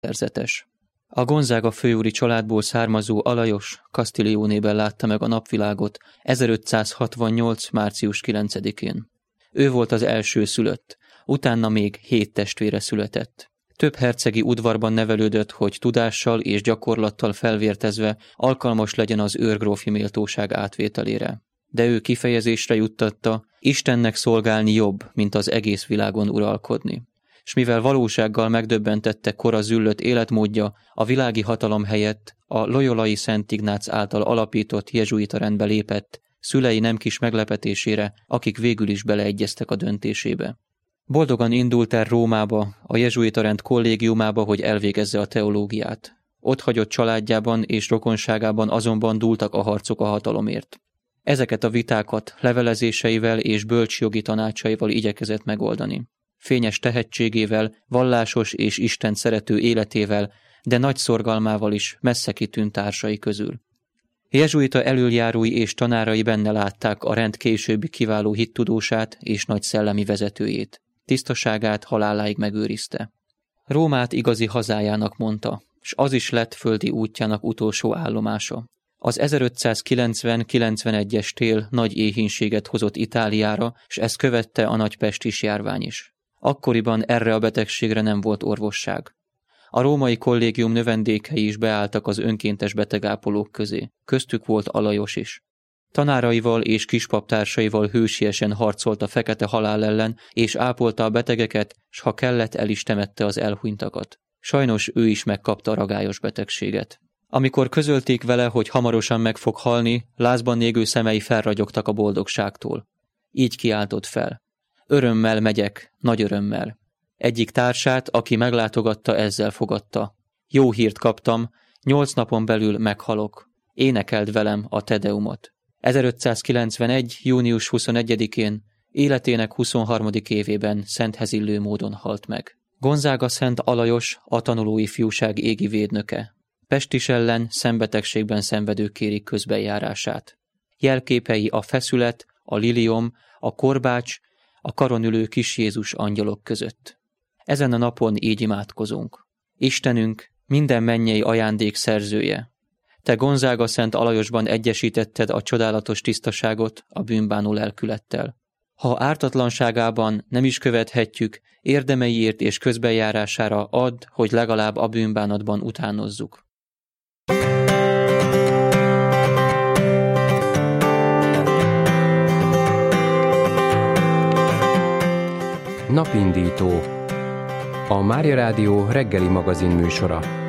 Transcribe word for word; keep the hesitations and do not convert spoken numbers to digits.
szerzetes. A Gonzaga főúri családból származó Alajos Castigliónében látta meg a napvilágot ezerötszázhatvannyolc. március kilencedikén. Ő volt az első szülött, utána még hét testvére született. Több hercegi udvarban nevelődött, hogy tudással és gyakorlattal felvértezve alkalmas legyen az őrgrófi méltóság átvételére. De ő kifejezésre juttatta, Istennek szolgálni jobb, mint az egész világon uralkodni. S mivel valósággal megdöbbentette kora züllött életmódja, a világi hatalom helyett a loyolai Szent Ignác által alapított jezsuita rendbe lépett, szülei nem kis meglepetésére, akik végül is beleegyeztek a döntésébe. Boldogan indult el Rómába, a jezsuita rend kollégiumába, hogy elvégezze a teológiát. Ott hagyott családjában és rokonságában azonban dúltak a harcok a hatalomért. Ezeket a vitákat levelezéseivel és bölcs jogi tanácsaival igyekezett megoldani. Fényes tehetségével, vallásos és Istent szerető életével, de nagy szorgalmával is messze kitűnt társai közül. Jezsuita elöljárói és tanárai benne látták a rend későbbi kiváló hittudósát és nagy szellemi vezetőjét. Tisztaságát haláláig megőrizte. Rómát igazi hazájának mondta, s az is lett földi útjának utolsó állomása. Az ezerötszázkilencven-kilencvenegyes tél nagy éhínséget hozott Itáliára, s ezt követte a nagy pestis járvány is. Akkoriban erre a betegségre nem volt orvosság. A római kollégium növendékei is beálltak az önkéntes betegápolók közé. Köztük volt Alajos is. Tanáraival és kispaptársaival hősiesen harcolt a fekete halál ellen, és ápolta a betegeket, s ha kellett, el is temette az elhunytakat. Sajnos ő is megkapta a ragályos betegséget. Amikor közölték vele, hogy hamarosan meg fog halni, lázban égő szemei felragyogtak a boldogságtól. Így kiáltott fel. Örömmel megyek, nagy örömmel. Egyik társát, aki meglátogatta, ezzel fogadta. Jó hírt kaptam, nyolc napon belül meghalok. Énekeld velem a Tedeumot. ezerötszázkilencvenegy. június huszonegyedikén életének huszonharmadik évében szenthezillő módon halt meg. Gonzaga Szent Alajos a tanulói fiúság égi védnöke. Pestis ellen szembetegségben szenvedők kérik közbenjárását. Jelképei a feszület, a liliom, a korbács, a karon ülő kis Jézus angyalok között. Ezen a napon így imádkozunk. Istenünk, minden mennyei ajándék szerzője. Te Gonzaga Szent Alajosban egyesítetted a csodálatos tisztaságot a bűnbánó lelkülettel. Ha ártatlanságában nem is követhetjük, érdemeiért és közbenjárására add, hogy legalább a bűnbánatban utánozzuk. Napindító. A Mária Rádió reggeli magazin műsora.